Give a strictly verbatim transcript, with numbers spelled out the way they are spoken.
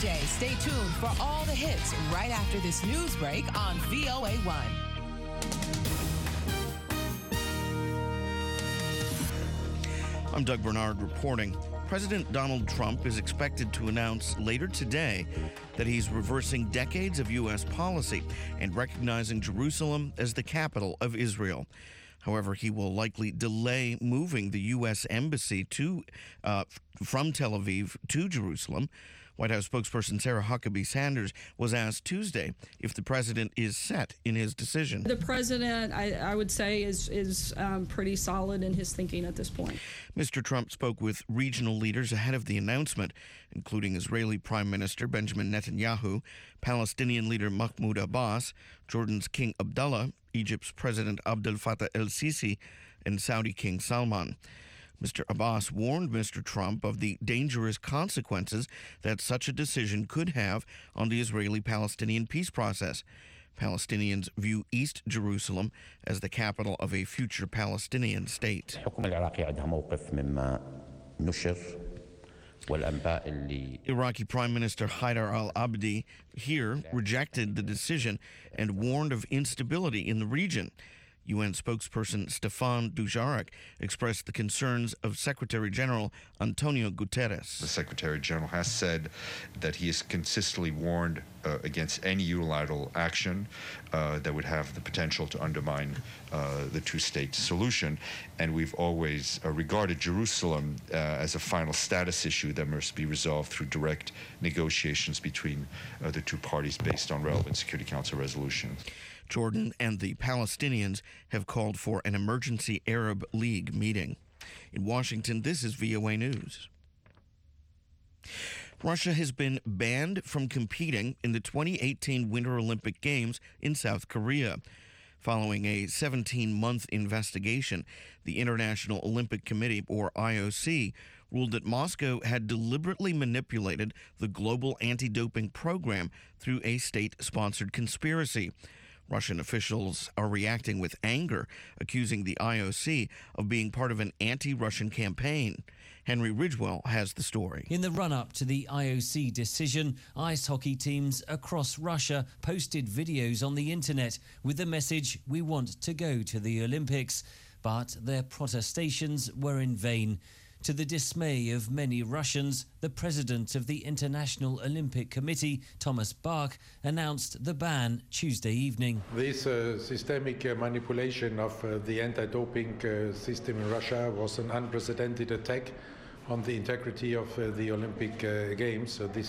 J. Stay tuned for all the hits right after this news break on V O A one. I'm Doug Bernard reporting. President Donald Trump is expected to announce later today that he's reversing decades of U S policy and recognizing Jerusalem as the capital of Israel. However, he will likely delay moving the U S embassy to uh, from Tel Aviv to Jerusalem. White House spokesperson Sarah Huckabee Sanders was asked Tuesday if the president is set in his decision. The president, I, I would say, is, is um, pretty solid in his thinking at this point. Mister Trump spoke with regional leaders ahead of the announcement, including Israeli Prime Minister Benjamin Netanyahu, Palestinian leader Mahmoud Abbas, Jordan's King Abdullah, Egypt's President Abdel Fattah el-Sisi, and Saudi King Salman. Mister Abbas warned Mister Trump of the dangerous consequences that such a decision could have on the Israeli-Palestinian peace process. Palestinians view East Jerusalem as the capital of a future Palestinian state. Iraqi Prime Minister Haider al-Abadi here rejected the decision and warned of instability in the region. U N spokesperson Stefan Dujarric expressed the concerns of Secretary General Antonio Guterres. The Secretary General has said that he has consistently warned uh, against any unilateral action uh, that would have the potential to undermine uh, the two-state solution. And we've always uh, regarded Jerusalem uh, as a final status issue that must be resolved through direct negotiations between uh, the two parties based on relevant Security Council resolutions. Jordan and the Palestinians have called for an emergency Arab League meeting. In Washington, this is V O A News. Russia has been banned from competing in the twenty eighteen Winter Olympic Games in South Korea. Following a seventeen-month investigation, the International Olympic Committee, or I O C, ruled that Moscow had deliberately manipulated the global anti-doping program through a state-sponsored conspiracy. Russian officials are reacting with anger, accusing the I O C of being part of an anti-Russian campaign. Henry Ridgewell has the story. In the run-up to the I O C decision, ice hockey teams across Russia posted videos on the internet with the message, "We want to go to the Olympics." But their protestations were in vain. To the dismay of many Russians, the president of the International Olympic Committee, Thomas Bach, announced the ban Tuesday evening. This uh, systemic uh, manipulation of uh, the anti-doping uh, system in Russia was an unprecedented attack on the integrity of uh, the Olympic uh, Games. So this